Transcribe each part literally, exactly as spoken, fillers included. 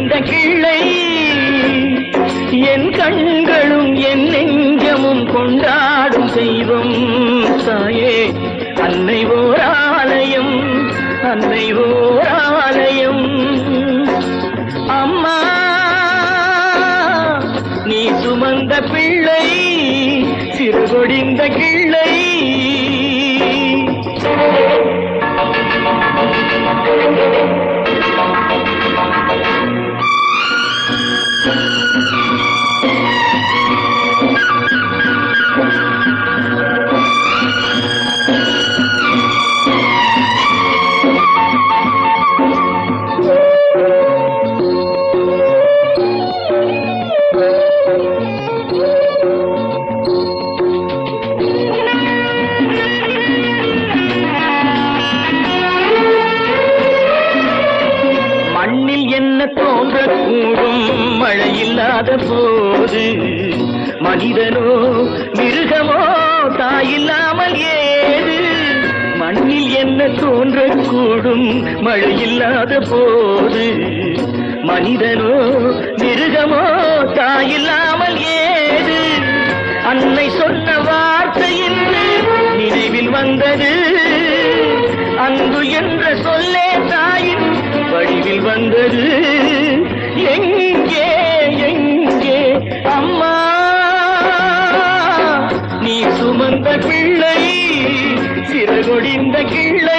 சிறகொடிந்த கிள்ளை என் கண்களும் என் நெஞ்சமும் கொண்டாடும் தெய்வம் தாயே அன்னை ஓர் ஆலயம் அன்னை ஓர் ஆலயம் அம்மா நீ சுமந்த பிள்ளை சிறகொடிந்த கிள்ளை தோன்றக்கூடும் மழையில்லாத போது மனிதனோ மிருகமோ தாயில்லாமல் ஏது மண்ணில் என்ன தோன்றக்கூடும் மழையில்லாத போது மனிதனோ மிருகமோ தாயில்லாமல் ஏது அன்னை சொன்ன வார்த்தையின் நினைவில் வந்தது அன்பு என்ற சொல்லே தாயின் வடிவில் வந்தது எங்கே எங்கே அம்மா நீ சுமந்த பிள்ளை சிறகொடிந்த கிள்ளை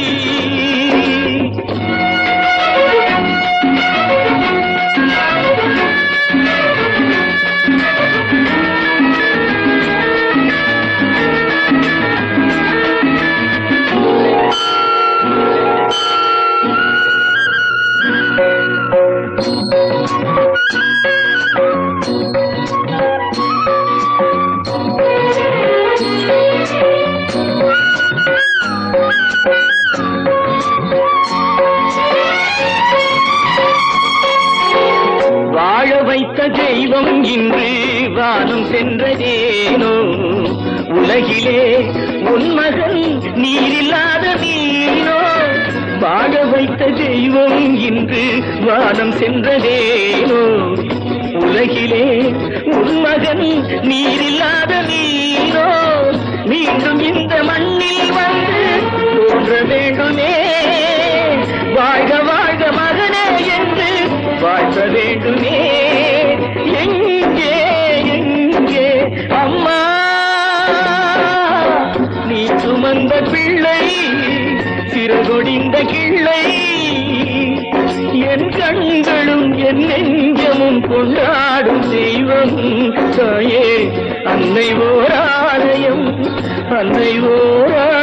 வாழ வைத்த தெய்வம் இன்று வானம் சென்றதேனோ உலகிலே உன் மகன் நீரில்லாத மீனோ வாழ வைத்த தெய்வம் இன்று வானம் சென்றதேனோ உலகிலே உன் மகன் நீரில்லாத மீனோ மீண்டும் இந்த மண்ணில் வந்து தோன்ற வேண்டுமே வாழ்க வாழ்க மகனே என்று வாழ்த்த வேண்டுமே எங்கே எங்கே அம்மா நீ சுமந்த பிள்ளை சிறகொடிந்த கிள்ளை என் கண்களும் என் நெஞ்சமும் கொண்டாடும் தெய்வம் தாயே அன்னை ஓர் ஆலயம் அன்னை ஓர்